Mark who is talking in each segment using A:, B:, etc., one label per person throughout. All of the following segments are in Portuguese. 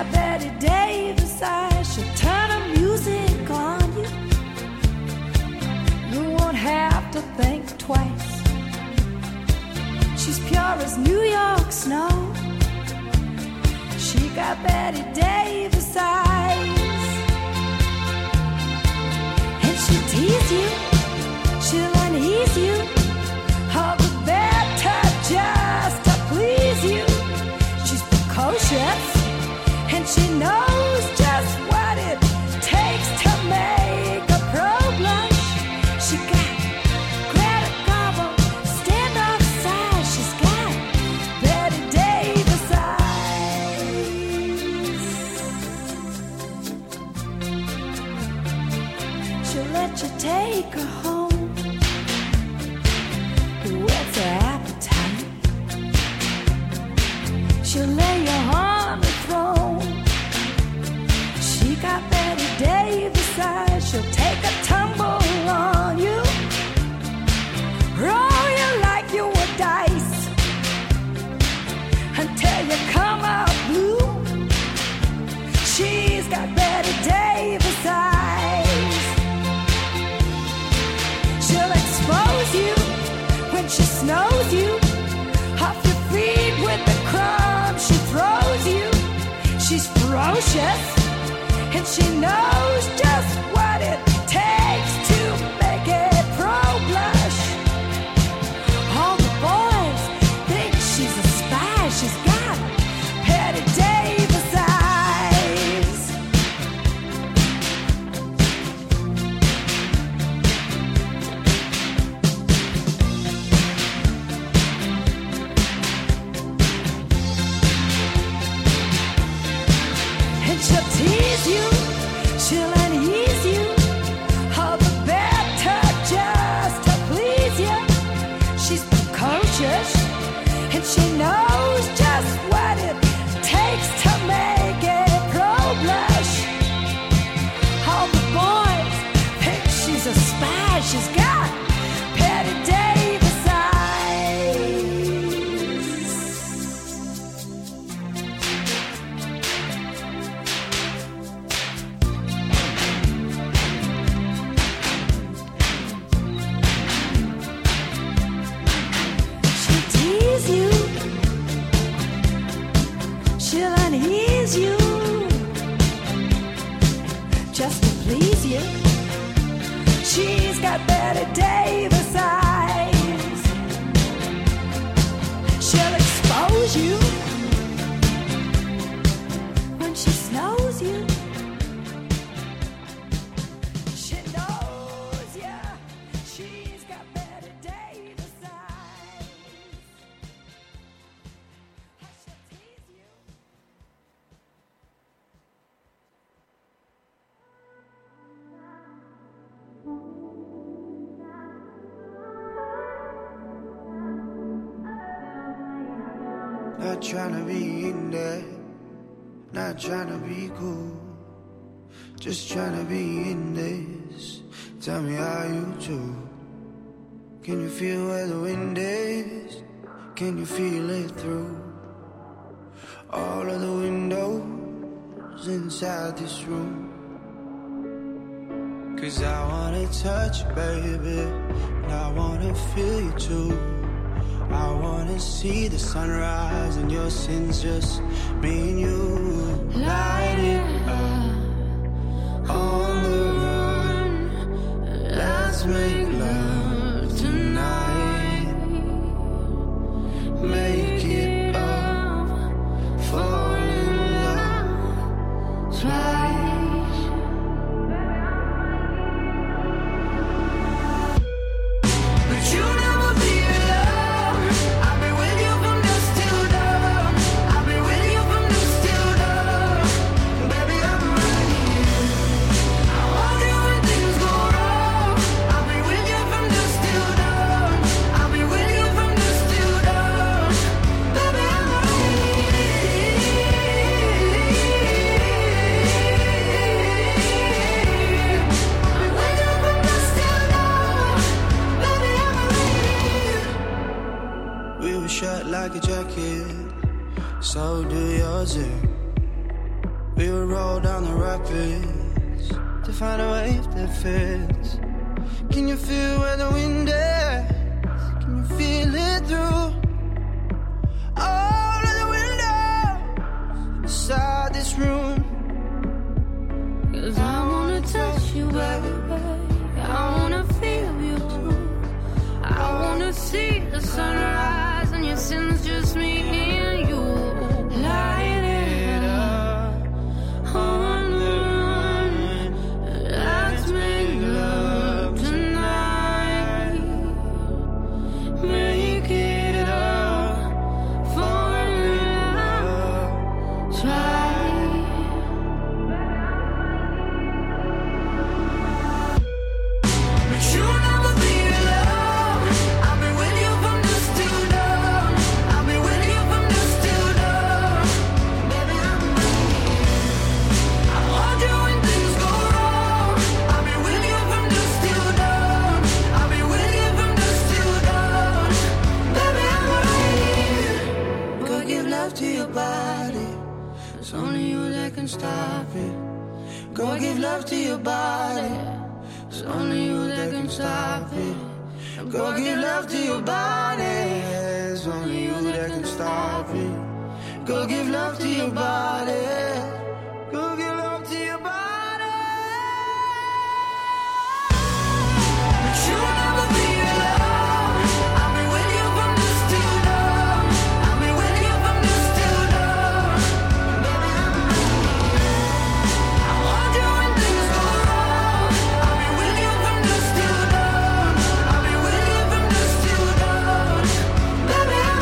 A: got Betty Davis eyes. She'll turn her music on you. You won't have to think twice. She's pure as New York snow. She got Betty Davis eyes. And she'll tease you, she'll unease you, all the better just to please you. She's precocious, and she knows just what it takes to make a pro blush. She got Greta Garbo, stand outside. She's got Betty Davis eyes. She'll let you take her home, whet's her appetite. She'll lay you on the throne. She got Betty Davis eyes. She'll take a tumble on you, roll you like you were dice, until you come out blue. She's got Betty Davis eyes. She'll expose you when she snows you, off your feet with the crumbs she throws you. She's ferocious, and she knows just what it takes to make it pro blush. All the boys think she's a spy. She's got Betty Davis eyes. And she'll tease you, she'll unease you, all the better just to please you. She's precocious, and she knows just what it takes to make it pro blush. All the boys think she's a spy. She's got Betty Davis eyes. She'll tease you, she'll unease you, just to please you. She's got Betty Davis eyes. She'll expose you when she snows you. She knows ya. She's got Betty Davis eyes. She'll tease you.
B: Not tryna be in there, not tryna be cool, just tryna be in this. Tell me how you do. Can you feel where the wind is? Can you feel it through all of the windows inside this room? 'Cause I wanna touch you, baby, and I wanna feel you too. I wanna see the sunrise and your sins, just me and you. Light it up on the run. Let's make love tonight. Make it up, fall in love twice. But you never be alone. I'll be with you from dusk till dawn. I'll be with you from dusk till dawn. Baby, I'm right here. I want you when things go wrong. I'll be with you from dusk till dawn. I'll be with you from dusk till dawn. Baby, I'm right here. I'll be with you from dusk till dawn. Baby, I'm right here. We were shut like a jacket, so do yours. We would roll down the rapids to find a wave that fits. Can you feel where the wind is? Can you feel it through all of the windows inside this room?
A: 'Cause I wanna touch you, baby. I wanna feel you too. I wanna see the sunrise and your sins, just me and you. Light it up on the run. Let's make love tonight. Make it up for love. Try.
B: Stop it. Go give love to your body. It's only you that can stop it. Go give love to your body. It's only you that can stop it. Go give love to your body. Go give love to your body. But you'll never be alone. I'll be with you from dusk till dawn. I'll be with you from dusk till dawn. Baby, I want you when things go wrong. I'll be with you from dusk till dawn. I'll be with you from dusk till dawn. Baby, I'm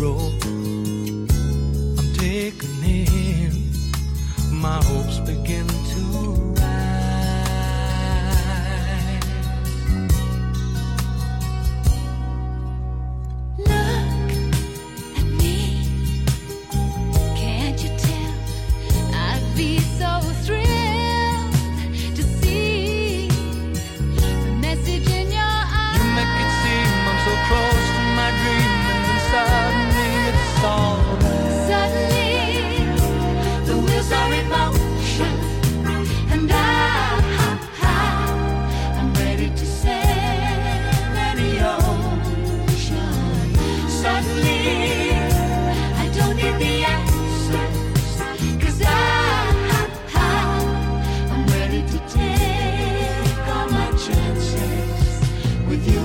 C: road I'm taking him, my hopes begin to rise.
A: Look at me, can't you tell? I'd be so thrilled to see the message in your eyes.
C: You make it seem I'm so close to my dream, and then suddenly it's all right.
A: Suddenly the wheels are in motion, and I'm ready to sail any ocean. Suddenly I don't need the answers, 'cause I'm ready to take all my chances with you.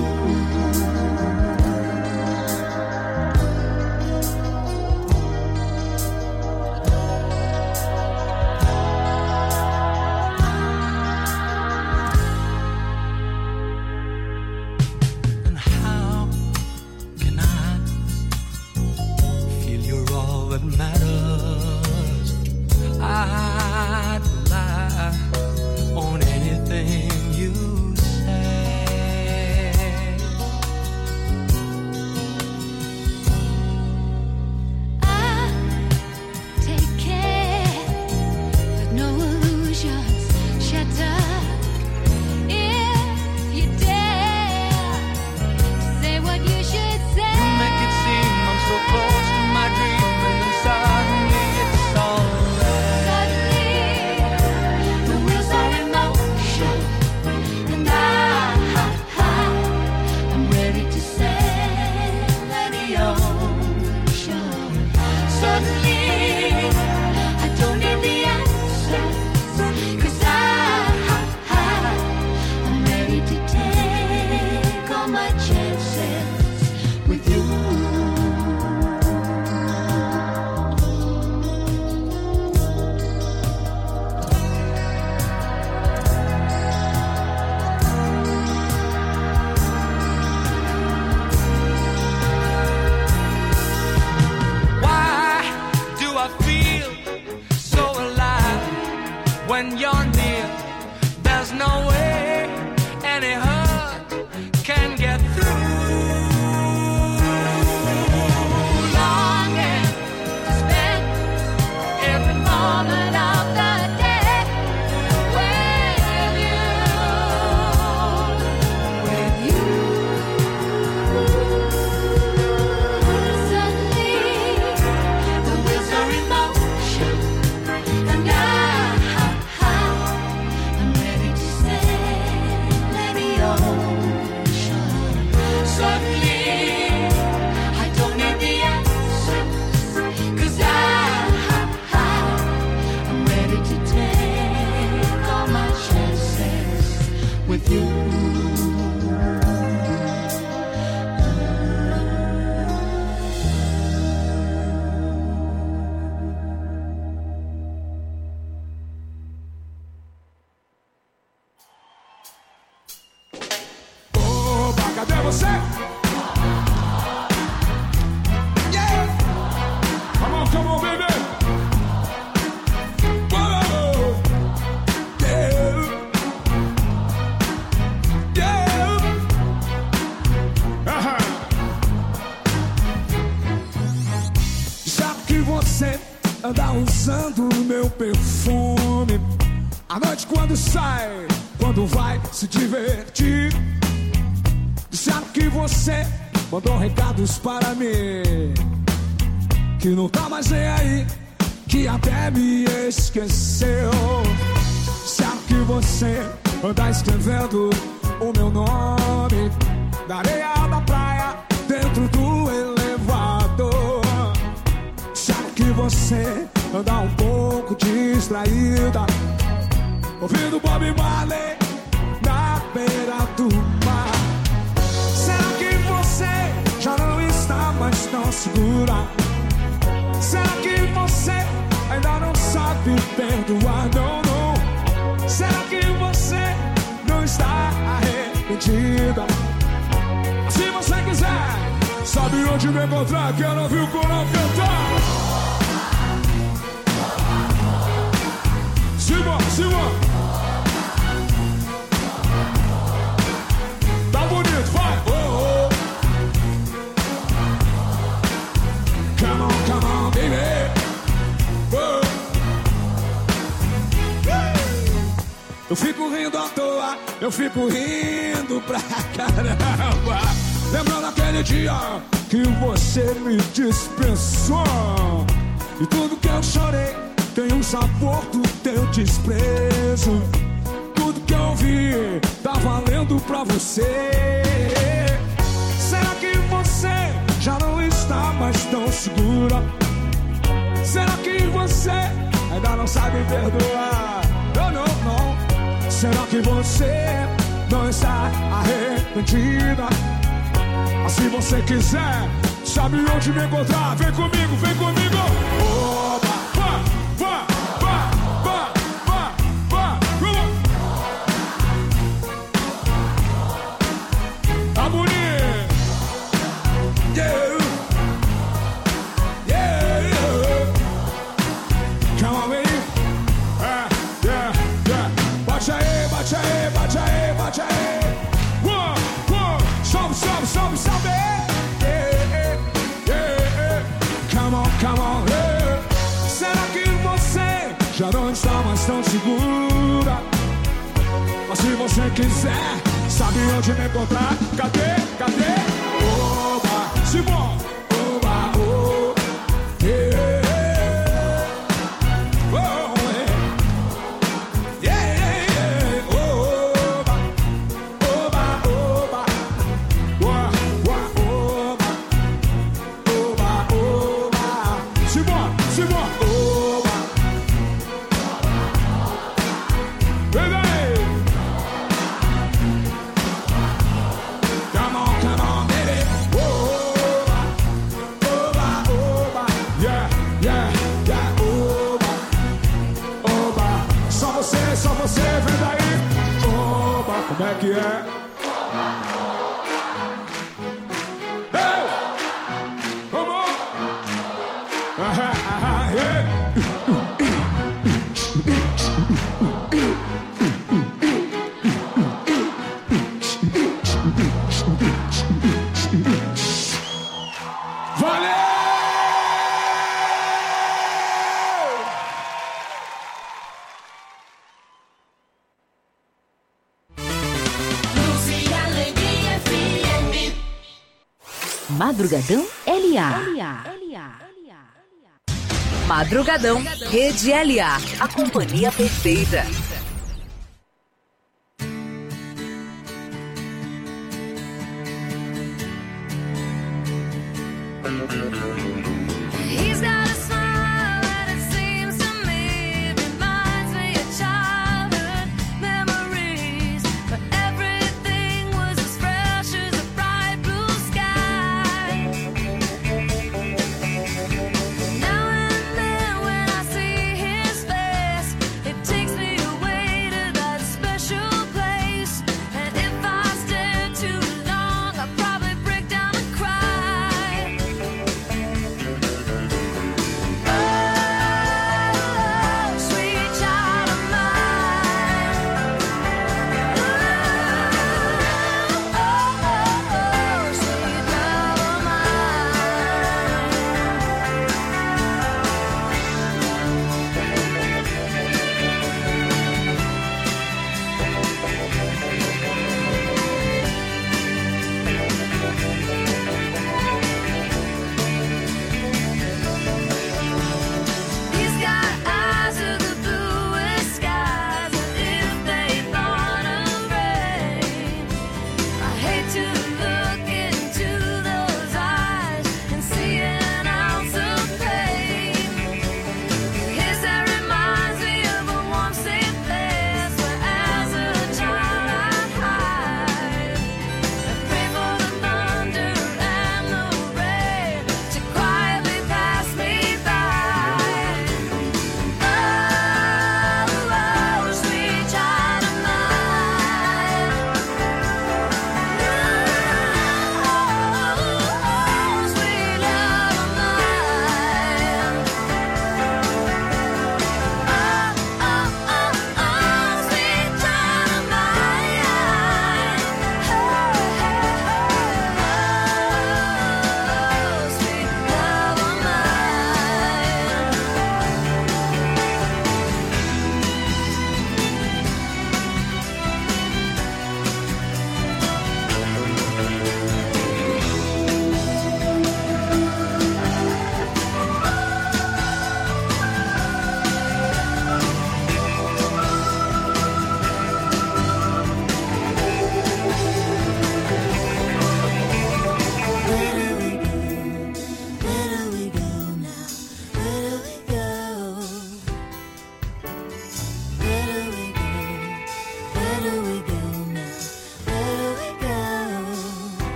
C: And how can I feel you're all that matters? I'd rely on anything you say.
A: I take care that no illusions shatter. If you dare to say what you should say,
C: You make it seem I'm so close to my dream, and then suddenly it's all right.
A: suddenly the wheels are in motion, and I'm ready to sail any ocean. Suddenly I don't need the answers, 'cause I'm ready to take all my chances with you.
C: Why do I feel so alive when you're near? There's no way any hurt can get through. Longing to spend every moment of the day with you.
A: Suddenly the wheels are in motion, and I'm ready to sail any ocean. Suddenly I don't need the answers, 'cause I'm ready to take all my chances with you.
D: Oba, cadê você? Yeah! Come on, baby! Whoa! Yeah! Yeah! Aham. Sabe que você anda usando o meu perfume à noite quando sai, quando vai se divertir. Disseram que você mandou recados para mim, que não tá mais nem aí, que até me esqueceu. Disseram que você anda escrevendo o meu nome na areia da praia, dentro do elevador. Disseram que você anda um pouco distraída, ouvindo Bob Marley na beira do mar. Será que você já não está mais tão segura? Será que você ainda não sabe perdoar? Não, não. Será que você não está arrependida? Se você quiser Sabe onde me encontrar? Quero ouvir o coral cantar. Simão, Simão. Tá bonito, vai. Oh, oh. Come on, baby. Oh. Eu fico rindo à toa, eu fico rindo pra caramba. Lembrando aquele dia que você me dispensou. E tudo que eu chorei tem um sabor do teu desprezo. Tudo que eu vi tá valendo pra você. Será que você já não está mais tão segura? Será que você ainda não sabe perdoar? Não. Será que você não está arrependida? Mas se você quiser, sabe onde me encontrar? Vem comigo, vem comigo. Oba, vá. Tá bonito. Yeah. Come on, baby. Yeah. Bate aí. Sobe. Yeah. Come on, yeah. Será que você já não está mais tão segura? Mas se você quiser, sabe onde me encontrar? Cadê? Oba, Simão. Oba, oh. Yeah. Como é que é? Hey! Vamos! Valeu!
E: Madrugadão LA. Madrugadão Rede LA. A companhia perfeita.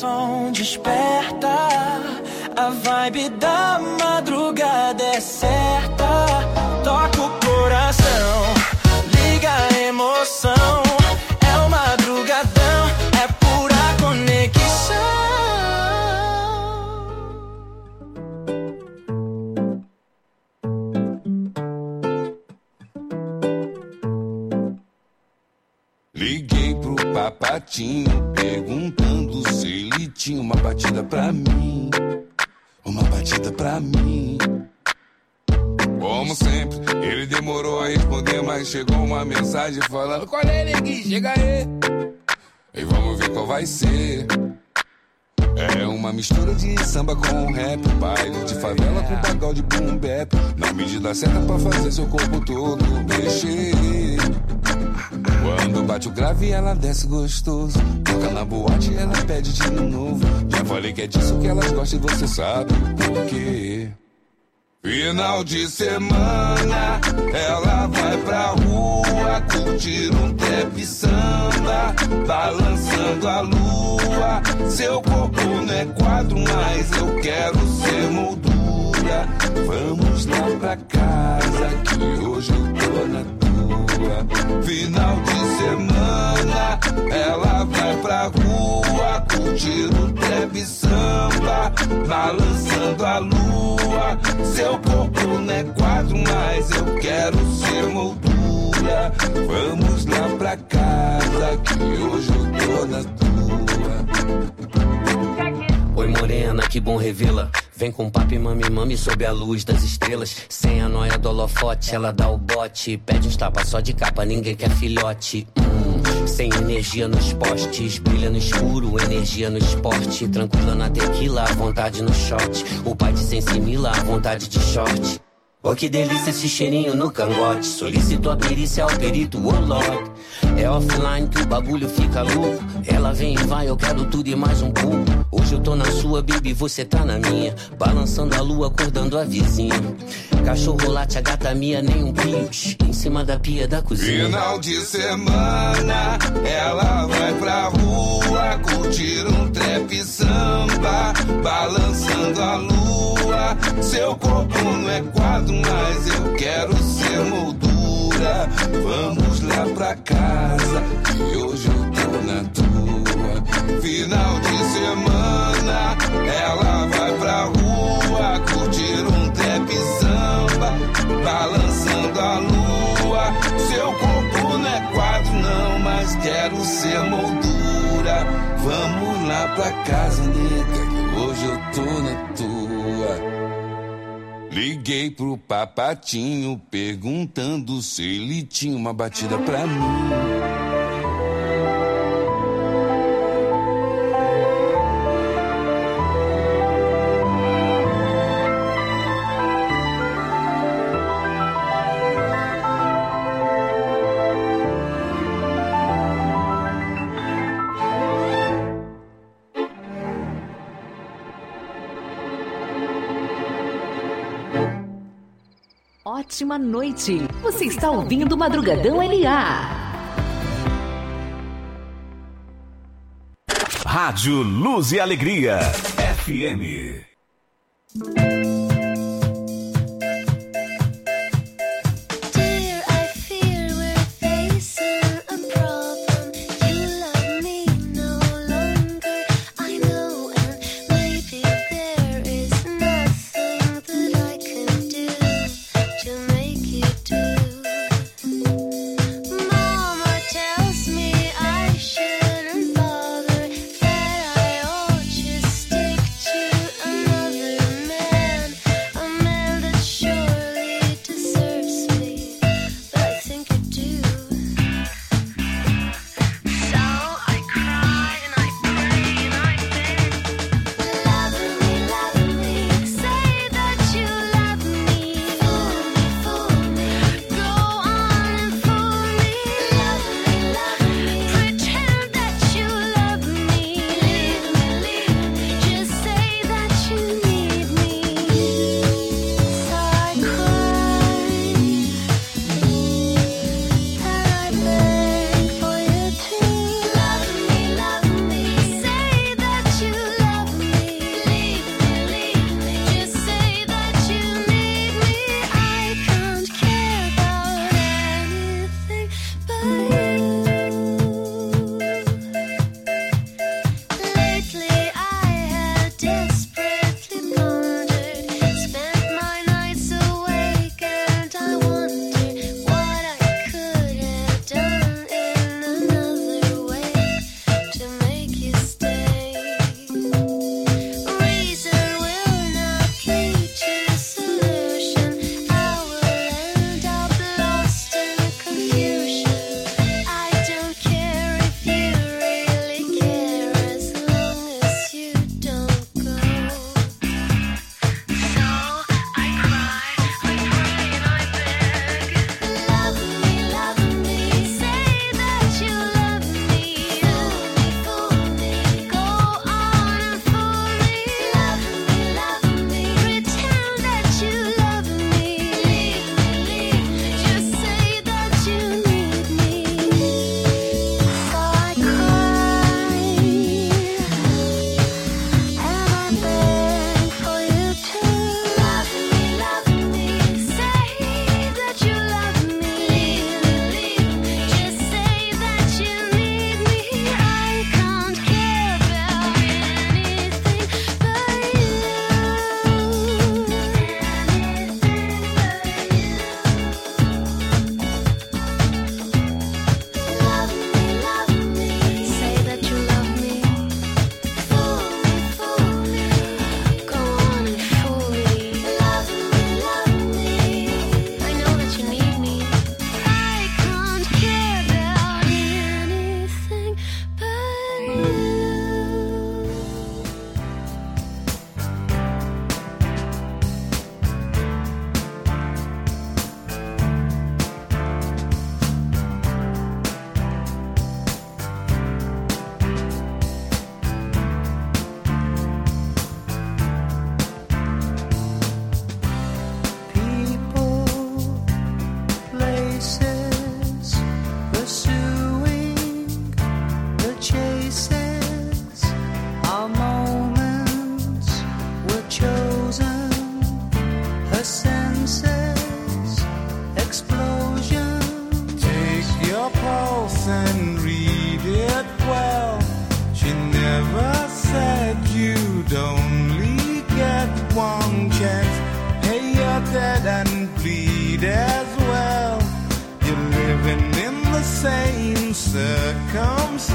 C: som desperta. A vibe da madrugada é certa. Toca o coração, liga a emoção. É o madrugadão, é pura conexão.
F: Liguei pro papatinho, perguntando se ele tinha uma batida pra mim. Uma batida pra mim. Como sempre, ele demorou a responder, mas chegou uma mensagem falando: qual é, neguinho? Chega aí. E vamos ver qual vai ser. É uma mistura de samba com rap, baile de favela com pagode boom bap. Na medida certa pra fazer seu corpo todo mexer. Quando bate o grave ela desce gostoso. Toca na boate ela pede de novo. Já falei que é disso que elas gostam e você sabe por quê. Final de semana, ela vai pra rua curtir um trap samba, balançando a lua. Seu corpo não é quadro, mas eu quero ser moldura. Vamos lá pra casa que hoje eu tô na tua. Final de semana, ela vai pra rua curtir um trap samba, balançando a lua. Seu corpo não é quadro, mas eu quero ser moldura. Vamos lá pra casa que hoje eu tô na tua.
G: Oi morena, que bom revê-la. Vem com papo e mami sob a luz das estrelas. Sem a noia do holofote, ela dá o bote. Pede uns tapas só de capa, ninguém quer filhote. Sem energia nos postes, brilha no escuro, energia no esporte. Tranquila na tequila, à vontade no shot. O pai de sensimila, à vontade de short. Oh, que delícia esse cheirinho no cangote. Solicito a perícia ao perito, oh Lord. É offline que o bagulho fica louco. Ela vem e vai, eu quero tudo e mais um pouco. Hoje eu tô na sua, baby, você tá na minha. Balançando a lua, acordando a vizinha. Cachorro late, a gata minha, nem um pios. Em cima da pia da cozinha.
F: Final de semana, ela vai pra rua curtir um trap samba, balançando a lua. Seu corpo não é quadro, mas eu quero ser moldura. Vamos lá pra casa que hoje eu tô na tua. Final de semana, ela vai pra rua curtir um trap samba, balançando a lua. Seu corpo não é quadro não, mas quero ser moldura. Vamos lá pra casa, nega, que hoje eu tô na tua. Liguei pro papatinho, perguntando se ele tinha uma batida pra mim.
E: Ótima noite. Você está ouvindo Madrugadão LA.
H: Rádio Luz e Alegria FM.
I: Man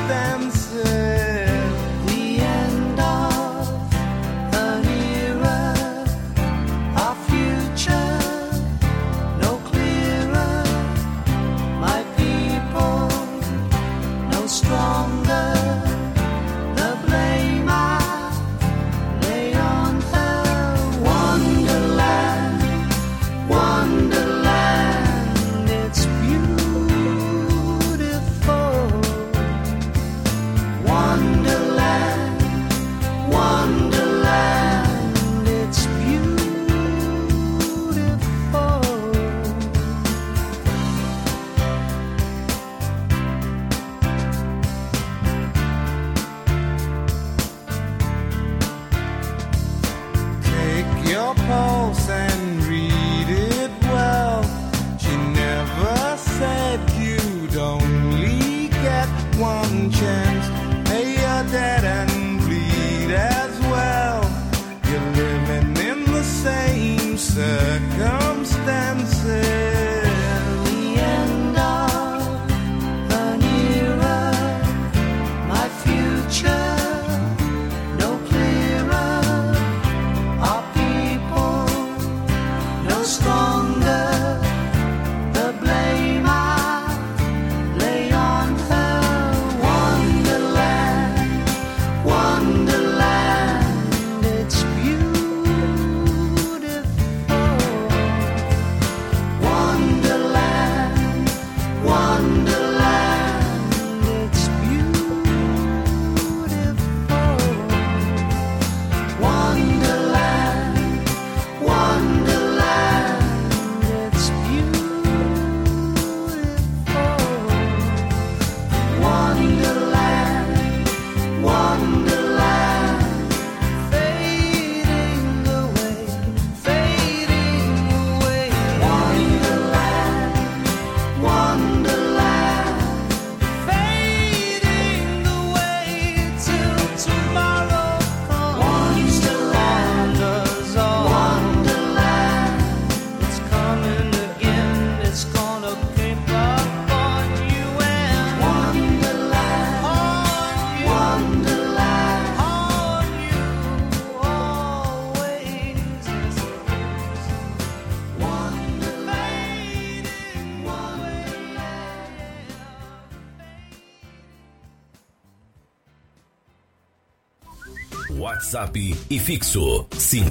I: WhatsApp e fixo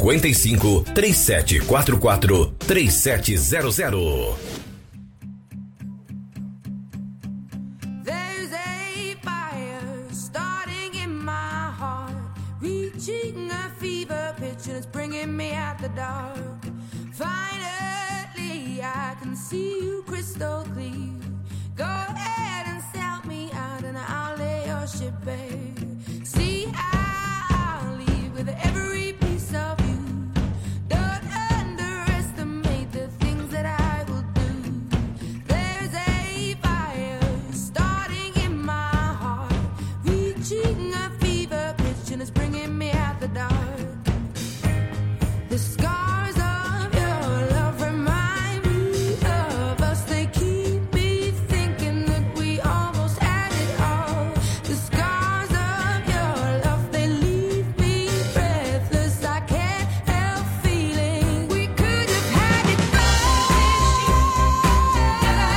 I: 55 3744 3700.
A: There's a fire starting in my heart, reaching a fever pitch and it's bringing me out the dark. Finally I can see you crystal clear. Go ahead and sell me out and I'll lay your ship bare. See, I'll leave with every piece of you. Don't underestimate the things that I will do. There's a fire starting in my heart, reaching a fever pitch and it's bringing me out the dark. The scars of your love remind me of us. They keep me thinking that we almost had it all. The scars of your love, they leave me breathless. I can't help feeling we could have had it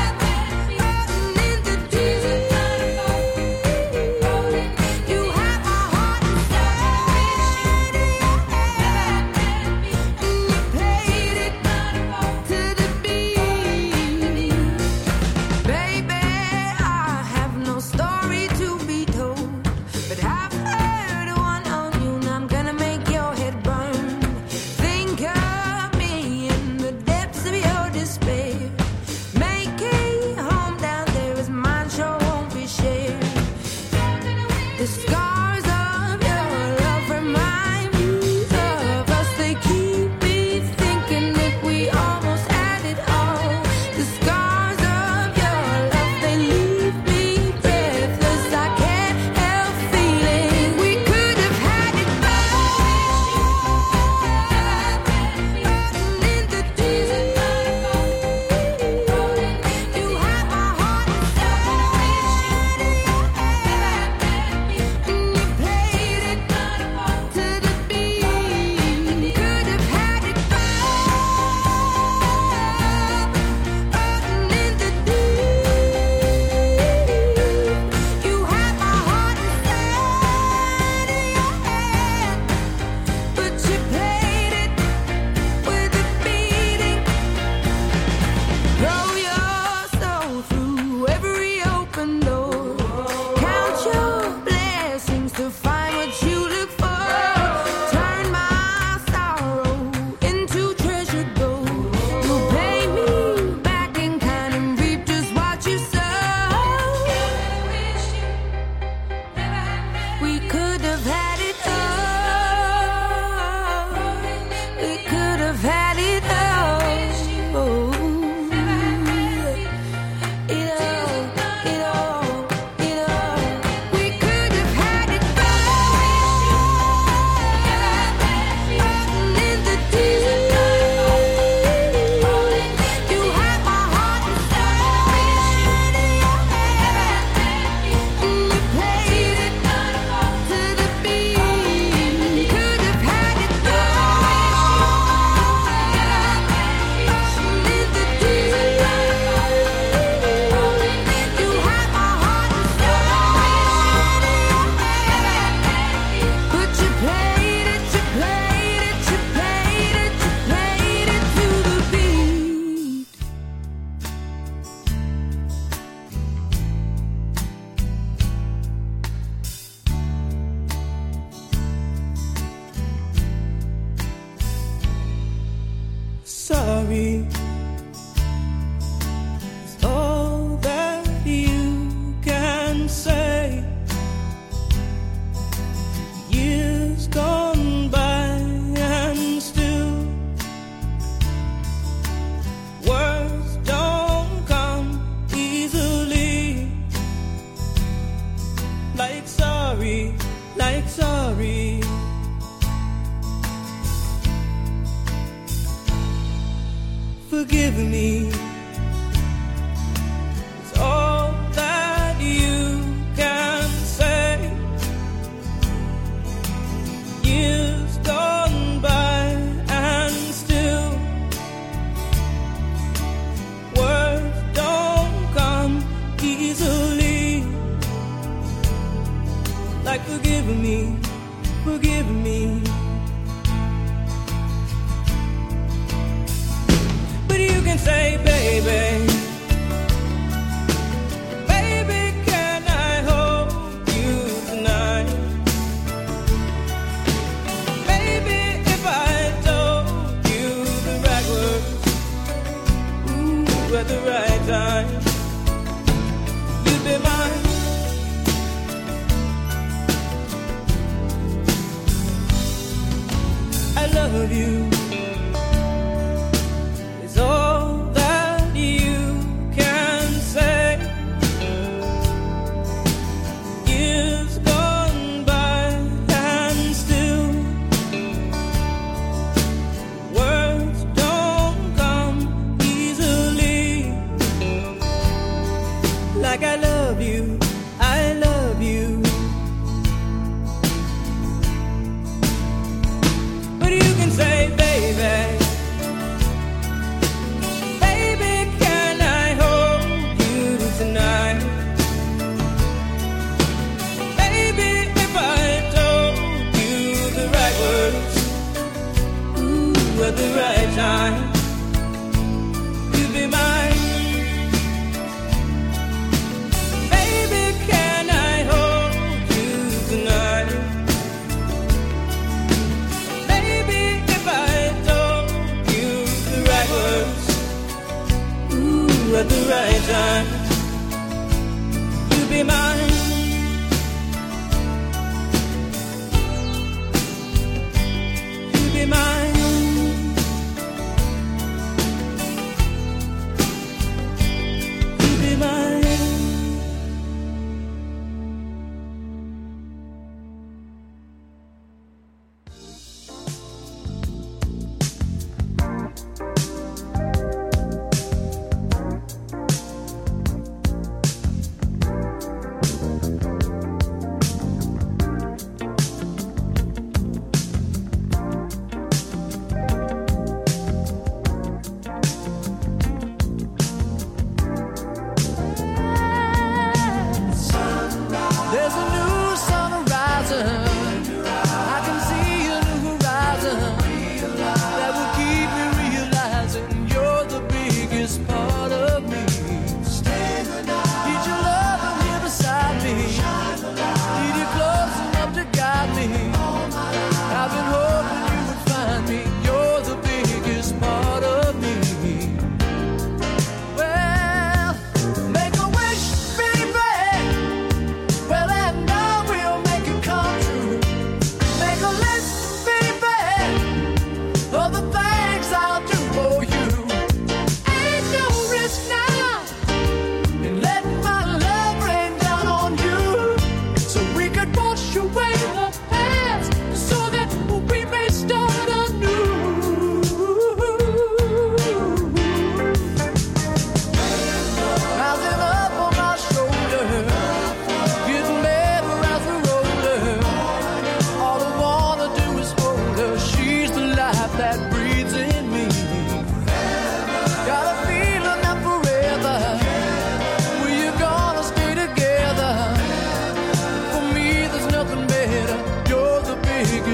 A: all. Rotten in the deep. You have seems to find what you look for. Turn my sorrow into treasure gold. You pay me back in kind and reap just what you sow. We could have had it all. We could have had it all.
J: Sorry is all that you can say. Years gone by and still words don't come easily. Like sorry, like sorry. Forgive me, it's all that you can say. Years gone by and still words don't come easily. Like forgive me, forgive me. You can say, baby, baby, can I hold you tonight? Baby, if I told you the right words, ooh, at the right time, you'd be mine. I love you. Like I love you, I love you. But you can say, baby, baby, can I hold you tonight? Baby, if I told you the right words, ooh, at the right time, you'd be mine. At the right time, you'll be mine. You'll be mine.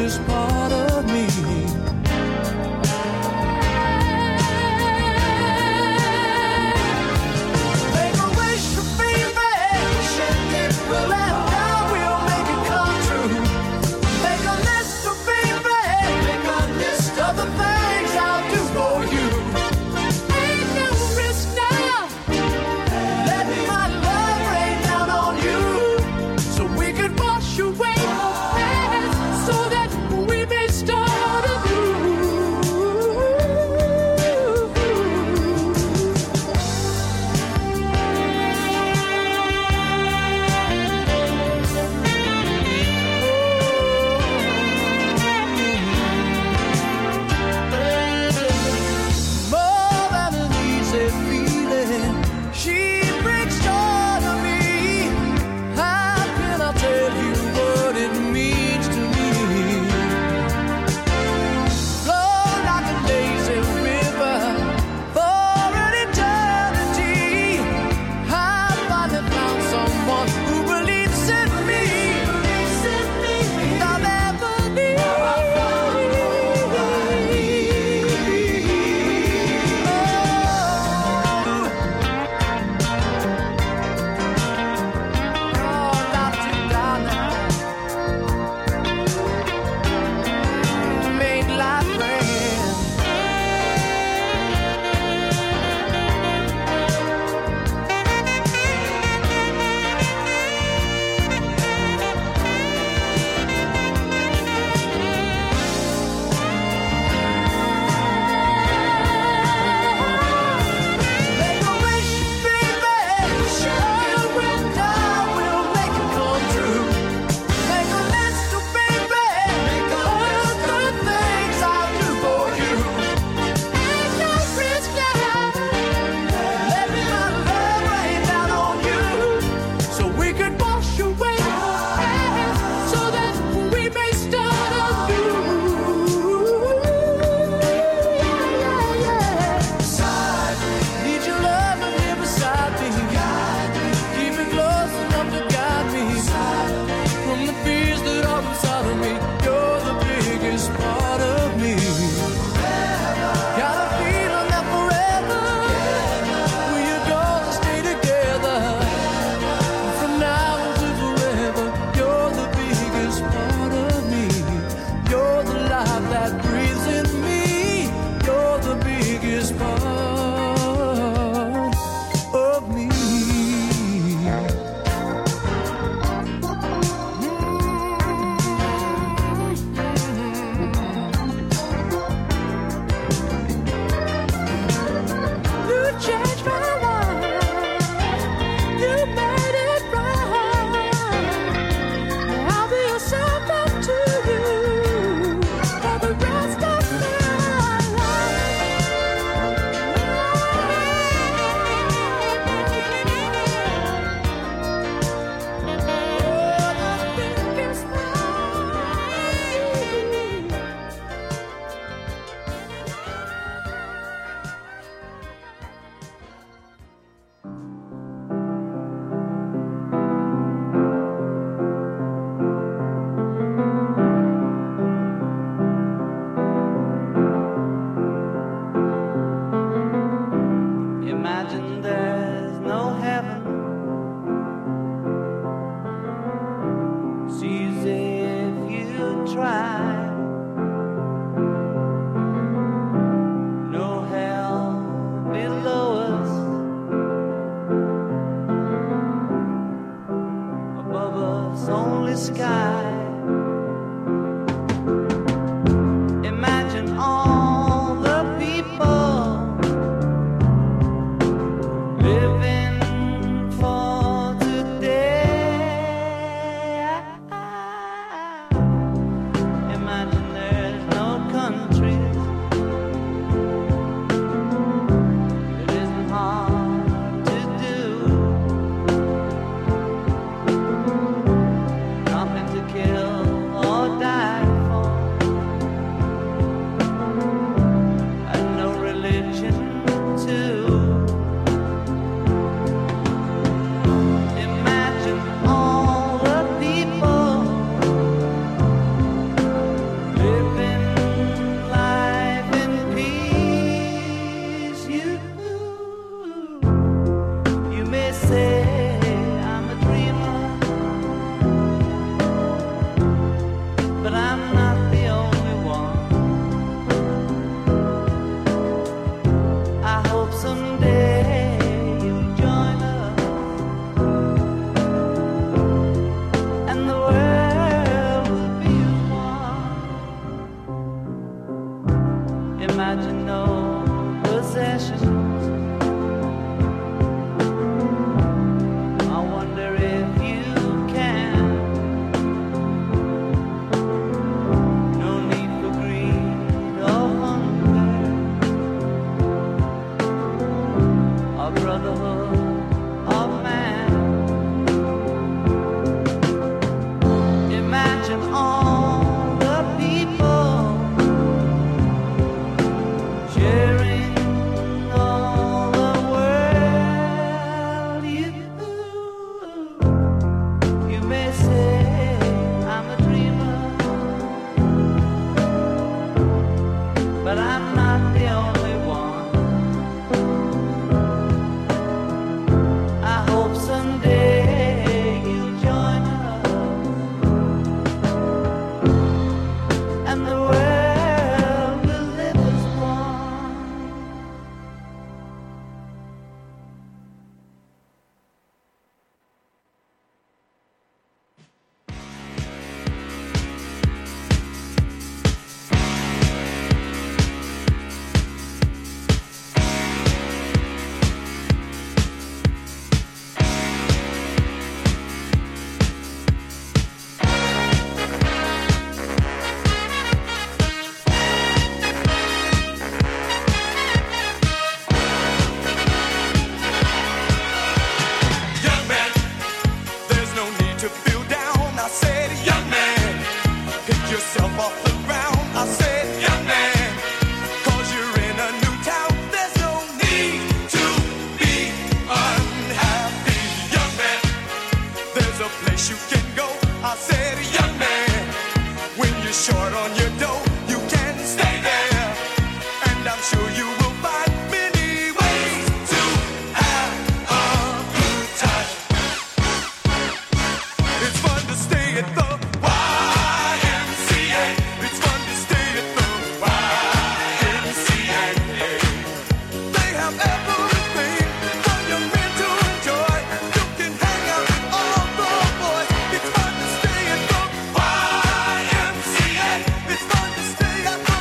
C: is part of me.
J: Make a wish, baby, shake it, we'll let down, we'll make it come true. Make a list, baby, make a list of the things I'll do for you. Ain't no risk now, let my love rain down on you, so we can wash away our past, so that we may
C: but I'm not the only one. I hope someday you'll join us, and the world will be as one. Imagine no possessions. I wonder if you can. No need for greed or hunger, or brotherhood of man. Imagine all the people sharing all the world. You may say I'm a dreamer, but I'm not the only one. I hope someday you'll join us, and the world will live as one.
K: Young man, there's no need to feel down. I said, young man, pick yourself off the ground. I said, young man, 'cause you're in a new town. There's no need to be unhappy. Young man, there's a place you can go. I said, young man, when you're short on your dough, you can stay there. And I'm sure you will find many ways to have a good time. It's fun to stay at the YMCA. It's fun to stay at the YMCA. They have everything for young men to enjoy. You can hang out with all the boys. It's fun to stay at the YMCA. It's fun to stay at the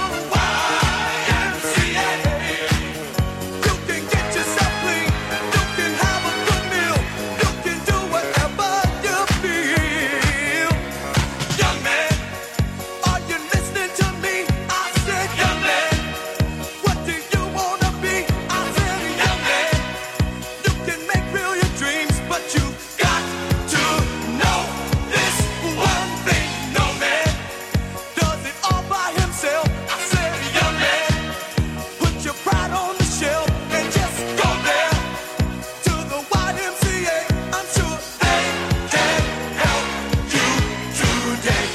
K: YMCA. You can get yourself clean. You can have a good meal. You can do whatever you feel. Young man, are you listening to me? I said, young man, what do you wanna be? I said, young man, you can make real your dreams, but you got to know this one thing. No man does it all by himself. I said, young man, put your pride on the shelf and just go there to the YMCA. I'm sure they can help you today.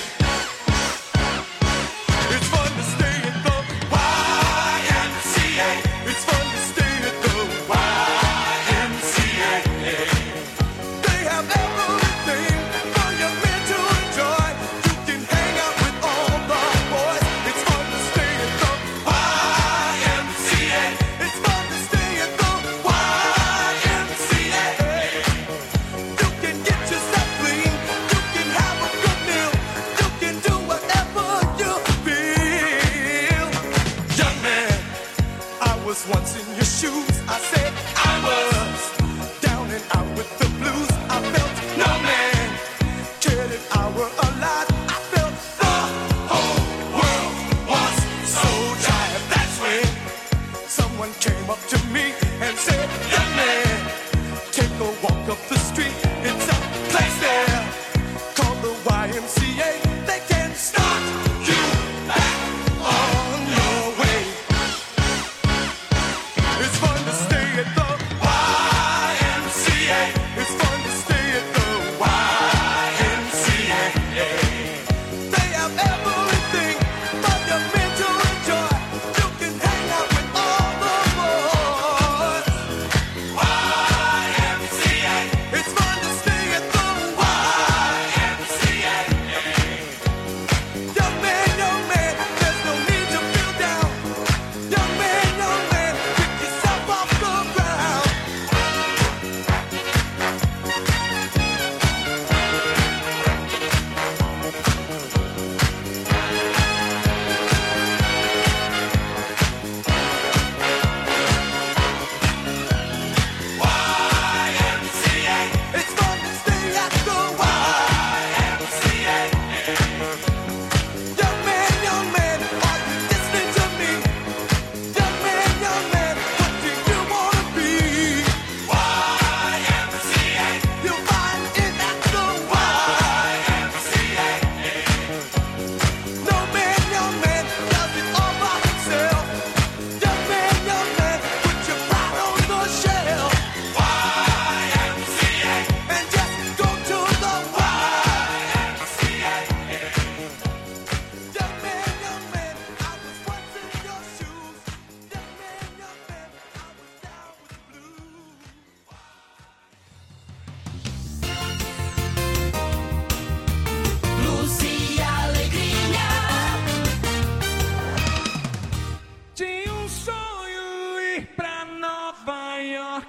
K: It's fun to stay at the YMCA. It's fun to stay at the YMCA. They have everything for young men to enjoy. You can hang out with all the boys. It's fun to stay at the YMCA. It's fun to stay at the YMCA. You can get yourself clean. You can have a good meal. You can do whatever you feel. Young man, I was once in your shoes. I said I was down and out with the blues. I felt no man cared if I were alive. I felt the whole world was so tired. That's when someone came up to me and said, young man, take a walk up the street. It's a place there called the YMCA. They can start you back on your way. It's fun to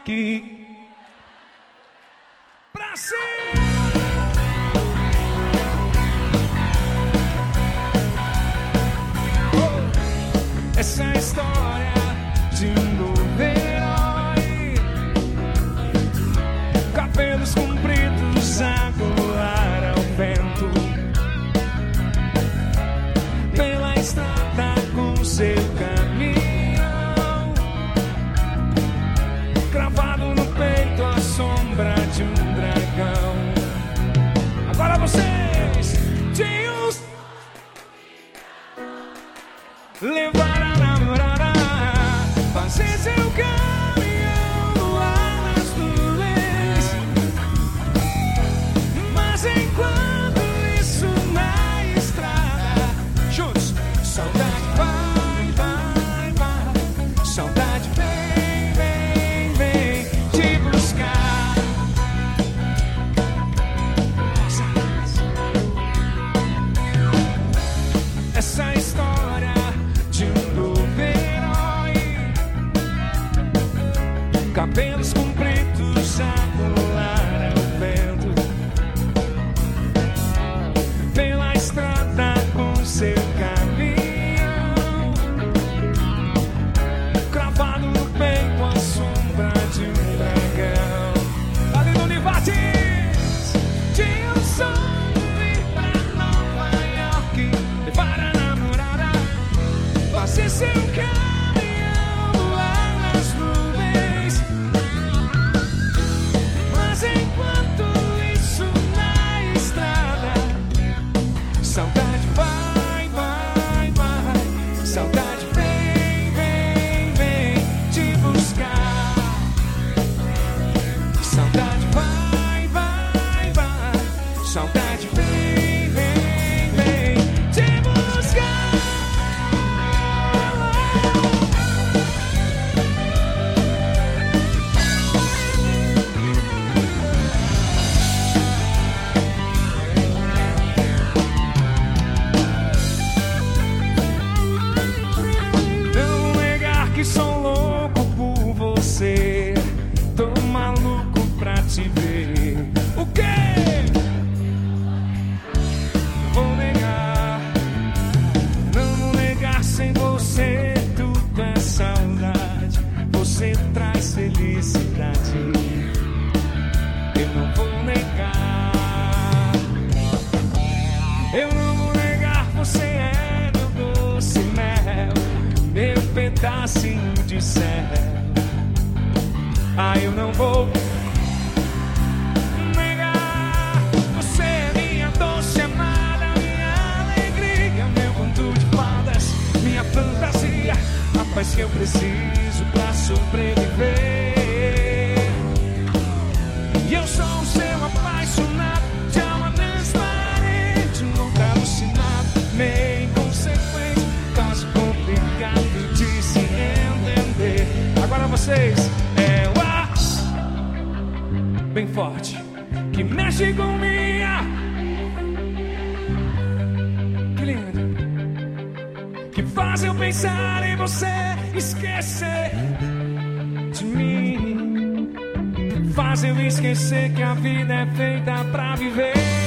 D: York. Pra cima! Essa é a história de um novo herói, cabelos compridos a voar ao vento, pela estrada com seu caminhão, cravado no peito a sombra de um dragão. Agora vocês, tios, levar a namorada, fazer seu caminhão no ar nas nuvens. Mas enquanto isso na estrada, juntos, saudade vai, vai, vai, saudade vem, vem, vem te buscar. Essa história de um novo herói, cabelos compridos a voar ao vento, pela estrada com seu caminhão, cravado no peito a sombra de um dragão. Ali no Univates tinha um sonho ir pra Nova York, levar a namorada, fazer seu caminhão voar nas nuvens. Mas enquanto isso na estrada, saudade vai, vai, vai, saudade vem, vem, vem te buscar. Saudade vai, vai, vai, saudade vem, vem, vem te buscar. Não negar que sou louco por você, tô maluco pra te ver. O quê? Vou negar, não negar, sem você tudo é saudade. Você traz felicidade, eu não vou negar. Eu não vou negar, você é meu doce mel, meu pedacinho de céu. Ah, eu não vou negar, você é minha doce amada, minha alegria, meu conto de fadas, minha fantasia, a paz que eu preciso pra sobreviver. E eu sou o seu apaixonado, de alma transparente, louco alucinado, meio inconsequente, caso complicado de se entender. Agora vocês, é o ar bem forte que mexe com minha, que lindo, que faz eu pensar em você, esquecer de mim, faz eu esquecer que a vida é feita pra viver.